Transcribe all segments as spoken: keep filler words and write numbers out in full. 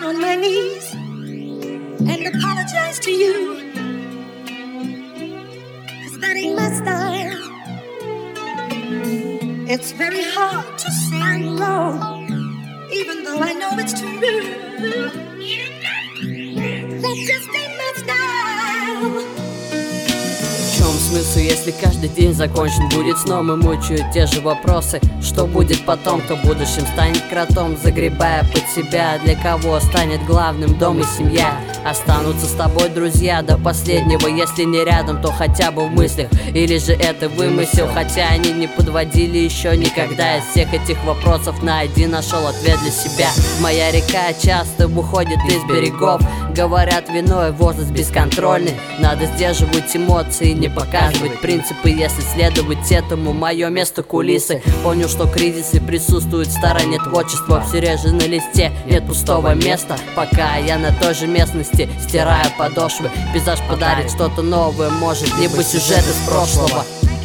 on my knees and apologize to you, 'cause that ain't my style. It's very hard to say I'm wrong, even though I know it's true. That just ain't my style. В чем смысл, если каждый день закончен будет сном и мучают те же вопросы? Что будет потом, кто в будущем станет кротом, загребая под себя? Для кого станет главным дом и семья? Останутся с тобой друзья до последнего, если не рядом, то хотя бы в мыслях. Или же это вымысел, хотя они не подводили еще никогда. Из всех этих вопросов на один нашел ответ для себя. Моя река часто уходит из берегов, говорят, виной возраст бесконтрольный. Надо сдерживать эмоции, не показывать принципы. Если следовать этому, мое место кулисы. Понял, что кризисы присутствуют в стороне творчества. Все реже на листе, нет пустого места. Пока я на той же местности стираю подошвы. Пейзаж подарит что-то новое, может, либо сюжет из прошлого.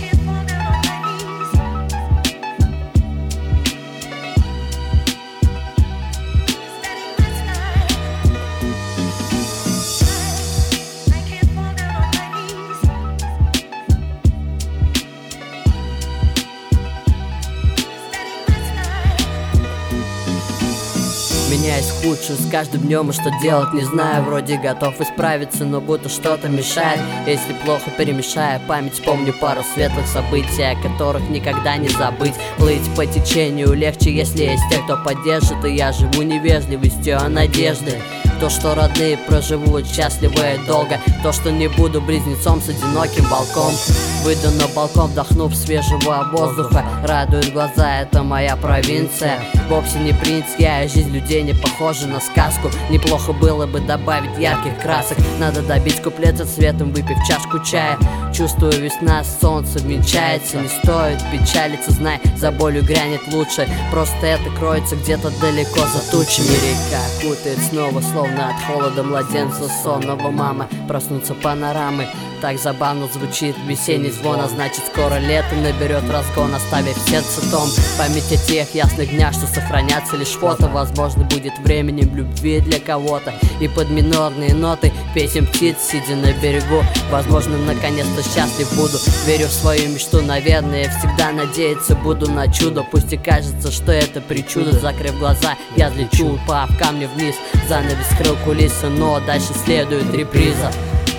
Меняюсь в худшую с каждым днем, и что делать не знаю. Вроде готов исправиться, но будто что-то мешает. Если плохо перемешаю память, помню пару светлых событий, о которых никогда не забыть. Плыть по течению легче, если есть те, кто поддержит. И я живу невежливостью, а надеждой. То, что родные проживут счастливо и долго. То, что не буду близнецом с одиноким волком. Выйду на балкон, вдохнув свежего воздуха. Радует глаза, это моя провинция. Вовсе не принц я, и жизнь людей не похожа на сказку. Неплохо было бы добавить ярких красок. Надо добить куплеты цветом, выпив чашку чая. Чувствую, весна, солнце венчается. Не стоит печалиться, знай, за болью грянет лучше. Просто это кроется где-то далеко за тучами. Река кутает снова, словно от холода младенца сонного. Мама, проснутся панорамы. Так забавно звучит весенний звон, а значит скоро лето наберет разгон, оставив в сердце том. Память о тех ясных днях, что сохранятся лишь фото. Возможно, будет временем любви для кого-то. И под минорные ноты песен птиц, сидя на берегу. Возможно, наконец-то счастлив буду. Верю в свою мечту, наверное, всегда надеяться буду на чудо. Пусть и кажется, что это причуда. Закрыв глаза, я взлечу, упав камни вниз. Занавес скрыл кулисы, но дальше следует реприза.